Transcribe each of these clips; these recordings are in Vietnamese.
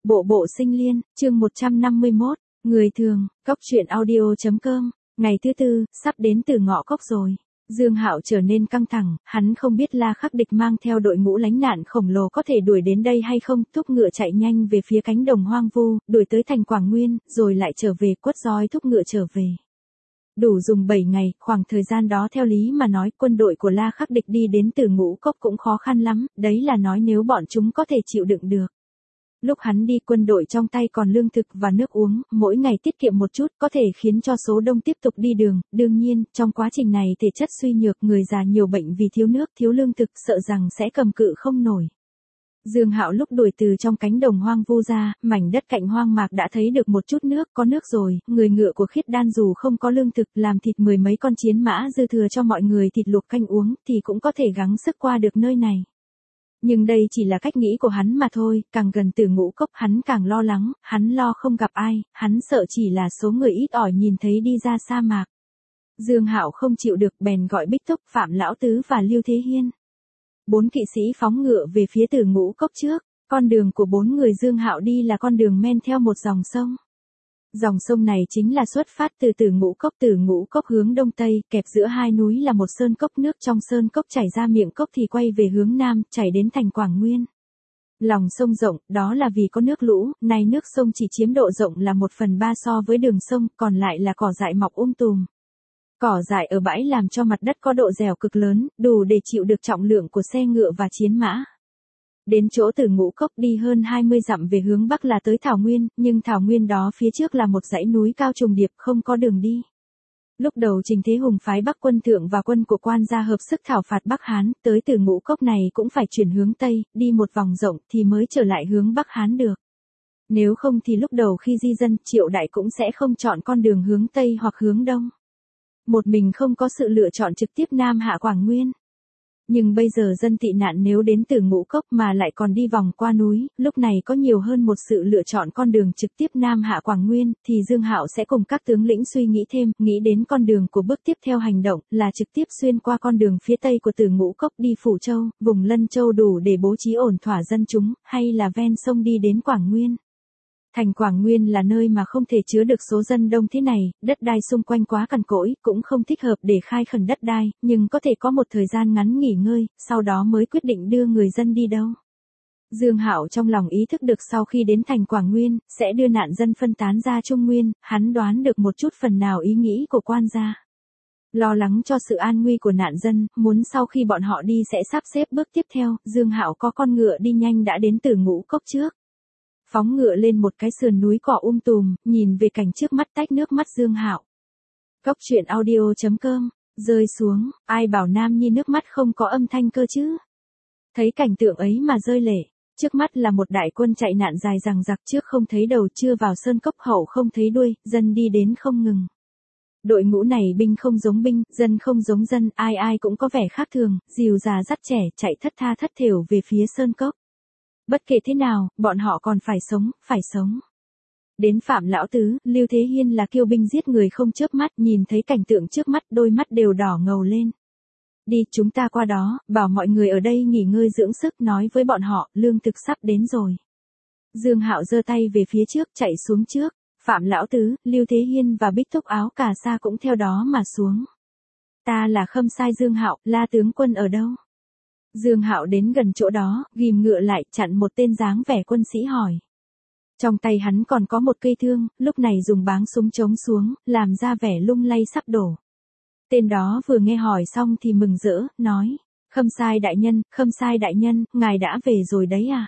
Bộ bộ sinh liên, chương 151, người thường, cốc truyện audio.com, ngày thứ tư, sắp đến Từ Ngọ Cốc rồi. Dương Hạo trở nên căng thẳng, hắn không biết La Khắc Địch mang theo đội ngũ lánh nạn khổng lồ có thể đuổi đến đây hay không, thúc ngựa chạy nhanh về phía cánh đồng hoang vu, đuổi tới thành Quảng Nguyên, rồi lại trở về, quất roi thúc ngựa trở về. Đủ dùng 7 ngày, khoảng thời gian đó theo lý mà nói quân đội của La Khắc Địch đi đến Từ Ngũ Cốc cũng khó khăn lắm, đấy là nói nếu bọn chúng có thể chịu đựng được. Lúc hắn đi quân đội trong tay còn lương thực và nước uống, mỗi ngày tiết kiệm một chút có thể khiến cho số đông tiếp tục đi đường, đương nhiên, trong quá trình này thể chất suy nhược, người già nhiều bệnh vì thiếu nước, thiếu lương thực, sợ rằng sẽ cầm cự không nổi. Dương Hạo lúc đuổi từ trong cánh đồng hoang vu ra, mảnh đất cạnh hoang mạc đã thấy được một chút nước, có nước rồi, người ngựa của Khiết Đan dù không có lương thực, làm thịt 10 mấy con chiến mã dư thừa cho mọi người thịt luộc canh uống, thì cũng có thể gắng sức qua được nơi này. Nhưng đây chỉ là cách nghĩ của hắn mà thôi, càng gần Từ Ngũ Cốc hắn càng lo lắng, hắn lo không gặp ai, hắn sợ chỉ là số người ít ỏi nhìn thấy đi ra sa mạc. Dương Hạo không chịu được bèn gọi Bích Túc, Phạm Lão Tứ và Lưu Thế Hiên. 4 kỵ sĩ phóng ngựa về phía Từ Ngũ Cốc trước, con đường của 4 người Dương Hạo đi là con đường men theo một dòng sông. Dòng sông này chính là xuất phát từ Từ Ngũ Cốc hướng đông tây, kẹp giữa hai núi là một sơn cốc, nước trong sơn cốc chảy ra miệng cốc thì quay về hướng nam, chảy đến thành Quảng Nguyên. Lòng sông rộng, đó là vì có nước lũ, nay nước sông chỉ chiếm độ rộng là 1/3 so với đường sông, còn lại là cỏ dại mọc tùm. Cỏ dại ở bãi làm cho mặt đất có độ dẻo cực lớn, đủ để chịu được trọng lượng của xe ngựa và chiến mã. Đến chỗ Từ Ngũ Cốc đi hơn 20 dặm về hướng bắc là tới Thảo Nguyên, nhưng Thảo Nguyên đó phía trước là một dãy núi cao trùng điệp không có đường đi. Lúc đầu Trình Thế Hùng phái Bắc quân thượng và quân của Quan gia hợp sức thảo phạt Bắc Hán, tới Từ Ngũ Cốc này cũng phải chuyển hướng Tây, đi một vòng rộng thì mới trở lại hướng Bắc Hán được. Nếu không thì lúc đầu khi di dân, Triệu Đại cũng sẽ không chọn con đường hướng Tây hoặc hướng Đông. Một mình không có sự lựa chọn trực tiếp Nam hạ Quảng Nguyên. Nhưng bây giờ dân tị nạn nếu đến Từ Ngũ Cốc mà lại còn đi vòng qua núi, lúc này có nhiều hơn một sự lựa chọn con đường trực tiếp Nam hạ Quảng Nguyên, thì Dương Hạo sẽ cùng các tướng lĩnh suy nghĩ thêm, nghĩ đến con đường của bước tiếp theo hành động, là trực tiếp xuyên qua con đường phía tây của Từ Ngũ Cốc đi Phủ Châu, vùng Lân Châu đủ để bố trí ổn thỏa dân chúng, hay là ven sông đi đến Quảng Nguyên. Thành Quảng Nguyên là nơi mà không thể chứa được số dân đông thế này, đất đai xung quanh quá cằn cỗi, cũng không thích hợp để khai khẩn đất đai, nhưng có thể có một thời gian ngắn nghỉ ngơi, sau đó mới quyết định đưa người dân đi đâu. Dương Hạo trong lòng ý thức được sau khi đến thành Quảng Nguyên, sẽ đưa nạn dân phân tán ra Trung Nguyên, hắn đoán được một chút phần nào ý nghĩ của Quan gia. Lo lắng cho sự an nguy của nạn dân, muốn sau khi bọn họ đi sẽ sắp xếp bước tiếp theo, Dương Hạo có con ngựa đi nhanh đã đến Từ Ngũ Cốc trước. Phóng ngựa lên một cái sườn núi cỏ tùm, nhìn về cảnh trước mắt tách nước mắt Dương Hạo. Cốc truyện audio.com, rơi xuống, ai bảo Nam Nhi nước mắt không có âm thanh cơ chứ. Thấy cảnh tượng ấy mà rơi lệ, trước mắt là một đại quân chạy nạn dài dằng dặc, trước không thấy đầu, chưa vào sơn cốc, hậu không thấy đuôi, dân đi đến không ngừng. Đội ngũ này binh không giống binh, dân không giống dân, ai ai cũng có vẻ khác thường, dìu già dắt trẻ, chạy thất tha thất thểu về phía sơn cốc. Bất kể thế nào, bọn họ còn phải sống. Đến Phạm Lão Tứ, Lưu Thế Hiên là kiêu binh giết người không chớp mắt, nhìn thấy cảnh tượng trước mắt, đôi mắt đều đỏ ngầu lên. Đi, chúng ta qua đó, bảo mọi người ở đây nghỉ ngơi dưỡng sức, nói với bọn họ, lương thực sắp đến rồi. Dương Hạo giơ tay về phía trước, chạy xuống trước, Phạm Lão Tứ, Lưu Thế Hiên và Bích Túc áo cà sa cũng theo đó mà xuống. Ta là Khâm Sai Dương Hạo, La tướng quân ở đâu? Dương Hạo đến gần chỗ đó, ghim ngựa lại, chặn một tên dáng vẻ quân sĩ hỏi. Trong tay hắn còn có một cây thương, lúc này dùng báng súng chống xuống, làm ra vẻ lung lay sắp đổ. Tên đó vừa nghe hỏi xong thì mừng rỡ, nói, Khâm Sai đại nhân, ngài đã về rồi đấy à?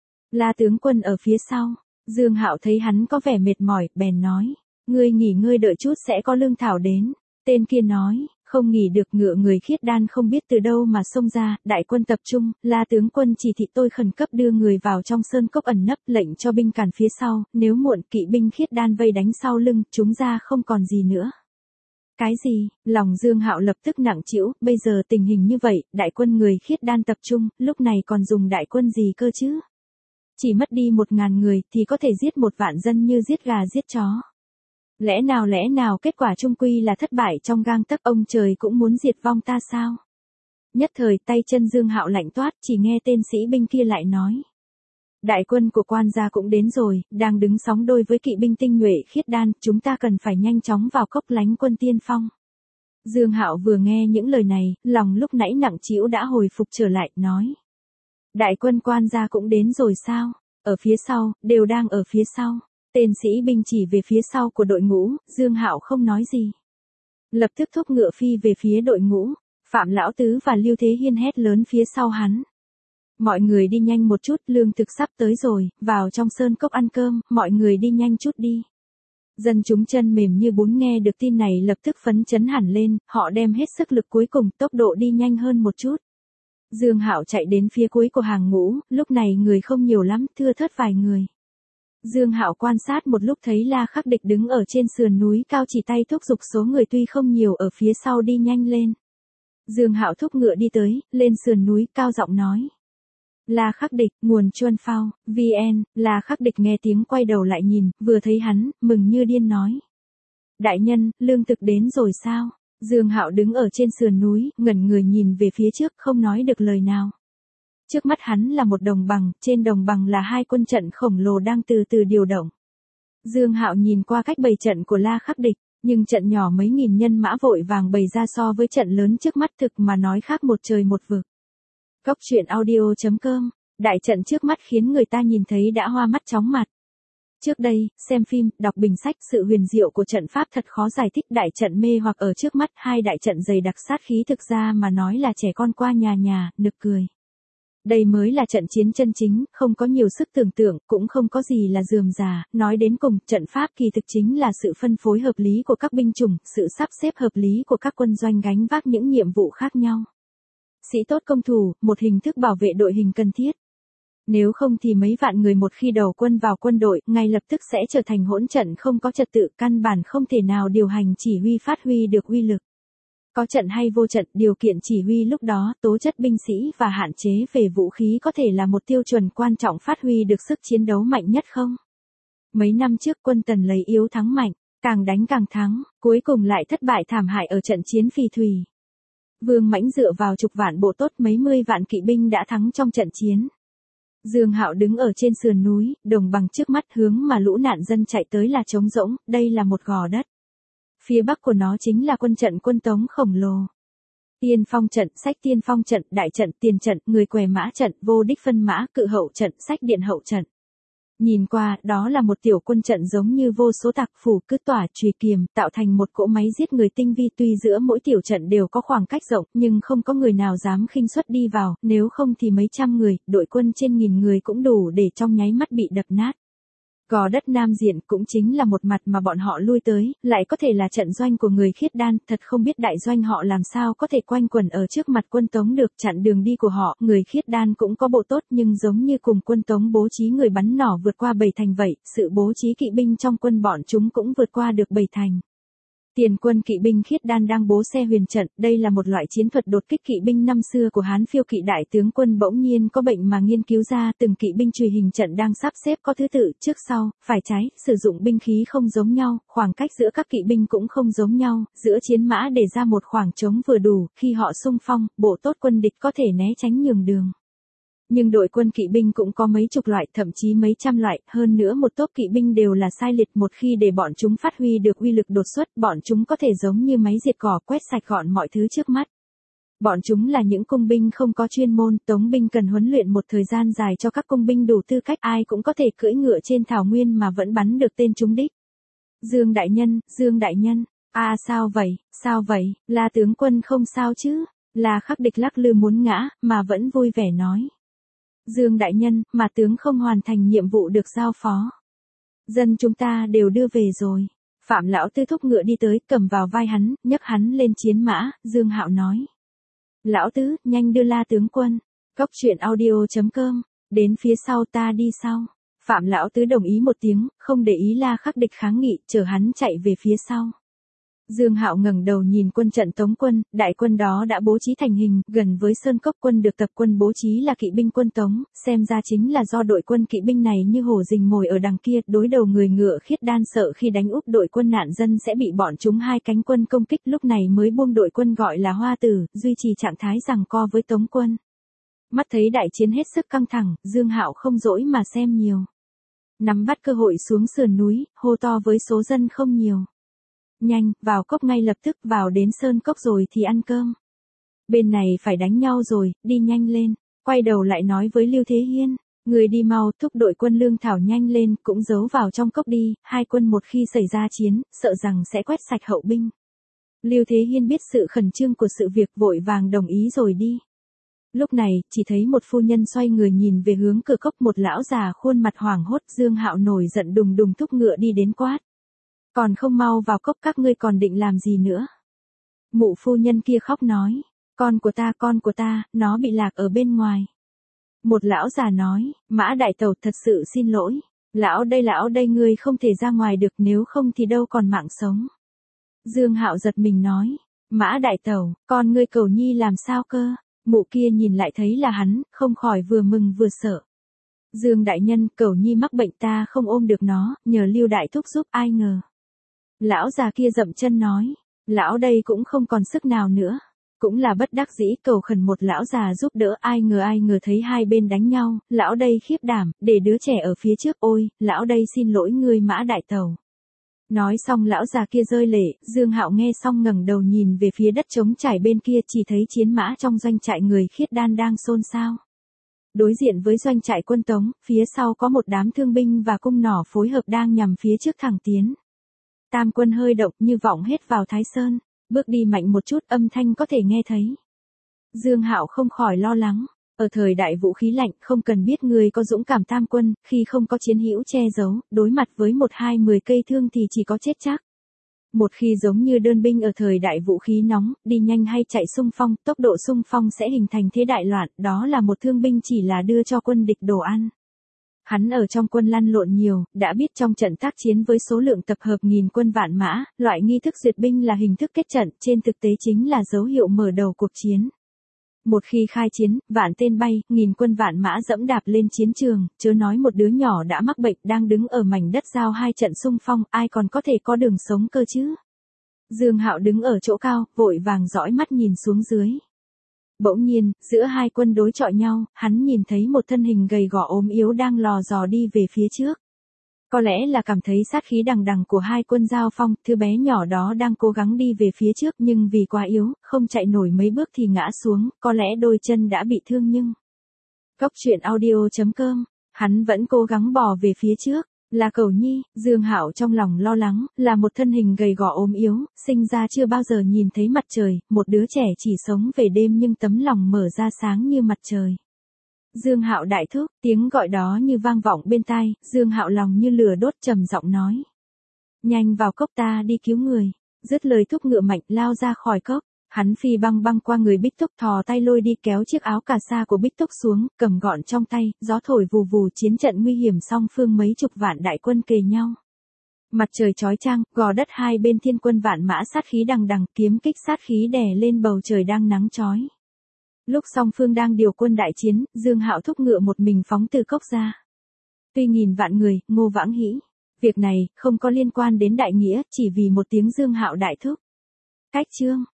La tướng quân ở phía sau. Dương Hạo thấy hắn có vẻ mệt mỏi, bèn nói, ngươi nghỉ ngơi đợi chút sẽ có lương thảo đến. Tên kia nói, không nghỉ được, ngựa người Khiết Đan không biết từ đâu mà xông ra, đại quân tập trung, La tướng quân chỉ thị tôi khẩn cấp đưa người vào trong sơn cốc ẩn nấp, lệnh cho binh cản phía sau, nếu muộn kỵ binh Khiết Đan vây đánh sau lưng, chúng ra không còn gì nữa. Cái gì? Lòng Dương Hạo lập tức nặng trĩu, bây giờ tình hình như vậy, đại quân người Khiết Đan tập trung, lúc này còn dùng đại quân gì cơ chứ? Chỉ mất đi 1000 người thì có thể giết 1 vạn dân như giết gà giết chó. Lẽ nào kết quả chung quy là thất bại trong gang tấc, ông trời cũng muốn diệt vong ta sao? Nhất thời tay chân Dương Hạo lạnh toát, chỉ nghe tên sĩ binh kia lại nói. Đại quân của quan gia cũng đến rồi, đang đứng sóng đôi với kỵ binh tinh nhuệ khiết đan, chúng ta cần phải nhanh chóng vào cốc lánh quân tiên phong. Dương Hạo vừa nghe những lời này, lòng lúc nãy nặng trĩu đã hồi phục trở lại, nói. Đại quân quan gia cũng đến rồi sao? Ở phía sau, đều đang ở phía sau. Tên sĩ binh chỉ về phía sau của đội ngũ, Dương Hạo không nói gì. Lập tức thúc ngựa phi về phía đội ngũ, Phạm Lão Tứ và Lưu Thế Hiên hét lớn phía sau hắn. Mọi người đi nhanh một chút, lương thực sắp tới rồi, vào trong sơn cốc ăn cơm, mọi người đi nhanh chút đi. Dân chúng chân mềm như bún nghe được tin này lập tức phấn chấn hẳn lên, họ đem hết sức lực cuối cùng, tốc độ đi nhanh hơn một chút. Dương Hạo chạy đến phía cuối của hàng ngũ, lúc này người không nhiều lắm, thưa thớt vài người. Dương Hạo quan sát một lúc thấy La Khắc Địch đứng ở trên sườn núi cao chỉ tay thúc giục số người tuy không nhiều ở phía sau đi nhanh lên. Dương Hạo thúc ngựa đi tới, lên sườn núi cao giọng nói. La Khắc Địch, nguồn Chuân Phao, VN, La Khắc Địch nghe tiếng quay đầu lại nhìn, vừa thấy hắn, mừng như điên nói. Đại nhân, lương thực đến rồi sao? Dương Hạo đứng ở trên sườn núi, ngẩn người nhìn về phía trước không nói được lời nào. Trước mắt hắn là một đồng bằng, trên đồng bằng là hai quân trận khổng lồ đang từ từ điều động. Dương Hạo nhìn qua cách bày trận của La Khắc Địch, nhưng trận nhỏ mấy nghìn nhân mã vội vàng bày ra so với trận lớn trước mắt thực mà nói khác một trời một vực. Cốc truyện audio.com, đại trận trước mắt khiến người ta nhìn thấy đã hoa mắt chóng mặt. Trước đây, xem phim, đọc bình sách, sự huyền diệu của trận pháp thật khó giải thích, đại trận mê hoặc ở trước mắt, hai đại trận dày đặc sát khí thực ra mà nói là trẻ con qua nhà, nực cười. Đây mới là trận chiến chân chính, không có nhiều sức tưởng tượng, cũng không có gì là rườm rà, nói đến cùng, trận pháp kỳ thực chính là sự phân phối hợp lý của các binh chủng, sự sắp xếp hợp lý của các quân doanh gánh vác những nhiệm vụ khác nhau. Sĩ tốt công thủ, một hình thức bảo vệ đội hình cần thiết. Nếu không thì mấy vạn người một khi đầu quân vào quân đội, ngay lập tức sẽ trở thành hỗn trận không có trật tự, căn bản không thể nào điều hành chỉ huy phát huy được uy lực. Có trận hay vô trận, điều kiện chỉ huy lúc đó, tố chất binh sĩ và hạn chế về vũ khí có thể là một tiêu chuẩn quan trọng phát huy được sức chiến đấu mạnh nhất không? Mấy năm trước quân Tần lấy yếu thắng mạnh, càng đánh càng thắng, cuối cùng lại thất bại thảm hại ở trận chiến Phì Thủy. Vương Mãnh dựa vào chục vạn bộ tốt mấy mươi vạn kỵ binh đã thắng trong trận chiến. Dương Hạo đứng ở trên sườn núi, đồng bằng trước mắt hướng mà lũ nạn dân chạy tới là trống rỗng, đây là một gò đất. Phía bắc của nó chính là quân trận quân Tống khổng lồ. Tiên phong trận, sách tiên phong trận, đại trận, tiền trận, người què mã trận, vô đích phân mã, cự hậu trận, sách điện hậu trận. Nhìn qua, đó là một tiểu quân trận giống như vô số tạc phủ cứ tỏa chùy kiềm, tạo thành một cỗ máy giết người tinh vi, tuy giữa mỗi tiểu trận đều có khoảng cách rộng, nhưng không có người nào dám khinh suất đi vào, nếu không thì mấy trăm người, đội quân trên nghìn người cũng đủ để trong nháy mắt bị đập nát. Gò đất Nam Diện cũng chính là một mặt mà bọn họ lui tới, lại có thể là trận doanh của người khiết đan, thật không biết đại doanh họ làm sao có thể quanh quẩn ở trước mặt quân Tống được, chặn đường đi của họ, người khiết đan cũng có bộ tốt nhưng giống như cùng quân Tống bố trí người bắn nỏ vượt qua 7 thành vậy, sự bố trí kỵ binh trong quân bọn chúng cũng vượt qua được 7 thành. Tiền quân kỵ binh khiết đan đang bố xe huyền trận, đây là một loại chiến thuật đột kích kỵ binh năm xưa của Hán Phiêu kỵ đại tướng quân bỗng nhiên có bệnh mà nghiên cứu ra, từng kỵ binh chùy hình trận đang sắp xếp có thứ tự, trước sau, phải trái, sử dụng binh khí không giống nhau, khoảng cách giữa các kỵ binh cũng không giống nhau, giữa chiến mã để ra một khoảng trống vừa đủ, khi họ xung phong, bộ tốt quân địch có thể né tránh nhường đường. Nhưng đội quân kỵ binh cũng có mấy chục loại, thậm chí mấy trăm loại, hơn nữa một tốp kỵ binh đều là sai liệt, một khi để bọn chúng phát huy được uy lực đột xuất, bọn chúng có thể giống như máy diệt cỏ quét sạch gọn mọi thứ trước mắt. Bọn chúng là những cung binh không có chuyên môn, Tống binh cần huấn luyện một thời gian dài cho các cung binh đủ tư cách, ai cũng có thể cưỡi ngựa trên thảo nguyên mà vẫn bắn được tên trúng đích. Dương đại nhân, sao vậy, La tướng quân không sao chứ? La Khắc Địch lắc lư muốn ngã, mà vẫn vui vẻ nói. Dương đại nhân, mà tướng không hoàn thành nhiệm vụ được giao phó. Dân chúng ta đều đưa về rồi. Phạm Lão Tư thúc ngựa đi tới, cầm vào vai hắn, nhấc hắn lên chiến mã, Dương Hạo nói. Lão Tứ, nhanh đưa La tướng quân. Cốc truyện audio.com, đến phía sau ta đi sau. Phạm Lão Tứ đồng ý một tiếng, không để ý La Khắc Địch kháng nghị, chở hắn chạy về phía sau. Dương Hạo ngẩng đầu nhìn quân trận Tống quân, đại quân đó đã bố trí thành hình, gần với sơn cốc quân được tập quân bố trí là kỵ binh quân Tống, xem ra chính là do đội quân kỵ binh này như hổ rình mồi ở đằng kia, đối đầu người ngựa khiết đan sợ khi đánh úp đội quân nạn dân sẽ bị bọn chúng hai cánh quân công kích, lúc này mới buông đội quân gọi là Hoa Tử, duy trì trạng thái giằng co với Tống quân. Mắt thấy đại chiến hết sức căng thẳng, Dương Hạo không dỗi mà xem nhiều. Nắm bắt cơ hội xuống sườn núi, hô to với số dân không nhiều. Nhanh, vào cốc ngay lập tức, vào đến sơn cốc rồi thì ăn cơm. Bên này phải đánh nhau rồi, đi nhanh lên. Quay đầu lại nói với Lưu Thế Hiên, người đi mau, thúc đội quân lương thảo nhanh lên, cũng giấu vào trong cốc đi, hai quân một khi xảy ra chiến, sợ rằng sẽ quét sạch hậu binh. Lưu Thế Hiên biết sự khẩn trương của sự việc, vội vàng đồng ý rồi đi. Lúc này, chỉ thấy một phu nhân xoay người nhìn về hướng cửa cốc, một lão già khuôn mặt hoảng hốt. Dương Hạo nổi giận đùng đùng thúc ngựa đi đến quát. Còn không mau vào cốc, các ngươi còn định làm gì nữa? Mụ phu nhân kia khóc nói, con của ta, nó bị lạc ở bên ngoài. Một lão già nói, Mã đại tẩu thật sự xin lỗi. Lão đây ngươi không thể ra ngoài được, nếu không thì đâu còn mạng sống. Dương Hạo giật mình nói, Mã đại tẩu, con ngươi Cẩu Nhi làm sao cơ? Mụ kia nhìn lại thấy là hắn, không khỏi vừa mừng vừa sợ. Dương đại nhân, Cẩu Nhi mắc bệnh, ta không ôm được nó, nhờ Lưu đại thúc giúp, ai ngờ. Lão già kia dậm chân nói, lão đây cũng không còn sức nào nữa. Cũng là bất đắc dĩ cầu khẩn một lão già giúp đỡ, ai ngờ thấy hai bên đánh nhau, lão đây khiếp đảm, để đứa trẻ ở phía trước, ôi, lão đây xin lỗi ngươi Mã đại tẩu. Nói xong lão già kia rơi lệ, Dương Hạo nghe xong ngẩng đầu nhìn về phía đất trống trải bên kia, chỉ thấy chiến mã trong doanh trại người Khiết Đan đang xôn xao. Đối diện với doanh trại quân Tống, phía sau có một đám thương binh và cung nỏ phối hợp đang nhằm phía trước thẳng tiến. Tam quân hơi động như vọng hết vào Thái Sơn, bước đi mạnh một chút âm thanh có thể nghe thấy. Dương Hạo không khỏi lo lắng, ở thời đại vũ khí lạnh không cần biết người có dũng cảm tam quân, khi không có chiến hữu che giấu, đối mặt với 1-2-10 cây thương thì chỉ có chết chắc. Một khi giống như đơn binh ở thời đại vũ khí nóng, đi nhanh hay chạy xung phong, tốc độ xung phong sẽ hình thành thế đại loạn, đó là một thương binh chỉ là đưa cho quân địch đồ ăn. Hắn ở trong quân lăn lộn nhiều, đã biết trong trận tác chiến với số lượng tập hợp nghìn quân vạn mã, loại nghi thức duyệt binh là hình thức kết trận, trên thực tế chính là dấu hiệu mở đầu cuộc chiến. Một khi khai chiến, vạn tên bay, nghìn quân vạn mã dẫm đạp lên chiến trường, chớ nói một đứa nhỏ đã mắc bệnh đang đứng ở mảnh đất giao hai trận xung phong, ai còn có thể có đường sống cơ chứ? Dương Hạo đứng ở chỗ cao, vội vàng dõi mắt nhìn xuống dưới. Bỗng nhiên, giữa hai quân đối chọi nhau, hắn nhìn thấy một thân hình gầy gò ốm yếu đang lò dò đi về phía trước. Có lẽ là cảm thấy sát khí đằng đằng của hai quân giao phong, thứ bé nhỏ đó đang cố gắng đi về phía trước nhưng vì quá yếu, không chạy nổi mấy bước thì ngã xuống, có lẽ đôi chân đã bị thương nhưng. Cốc truyện audio.com, hắn vẫn cố gắng bò về phía trước. Là Cẩu Nhi, Dương Hạo trong lòng lo lắng, là một thân hình gầy gò ốm yếu, sinh ra chưa bao giờ nhìn thấy mặt trời, một đứa trẻ chỉ sống về đêm nhưng tấm lòng mở ra sáng như mặt trời. Dương Hạo đại thúc, tiếng gọi đó như vang vọng bên tai, Dương Hạo lòng như lửa đốt trầm giọng nói. Nhanh vào cốc, ta đi cứu người. Dứt lời thúc ngựa mạnh lao ra khỏi cốc. Hắn phi băng băng qua người Bích Túc, thò tay lôi đi kéo chiếc áo cà sa của Bích Túc xuống, cầm gọn trong tay, gió thổi vù vù, chiến trận nguy hiểm song phương, mấy chục vạn đại quân kề nhau. Mặt trời chói chang, gò đất hai bên thiên quân vạn mã sát khí đằng đằng, kiếm kích sát khí đè lên bầu trời đang nắng chói. Lúc song phương đang điều quân đại chiến, Dương Hạo thúc ngựa một mình phóng từ cốc ra. Tuy nghìn vạn người, Ngô Vãng hĩ. Việc này không có liên quan đến đại nghĩa, chỉ vì một tiếng Dương Hạo đại thúc. Cách chương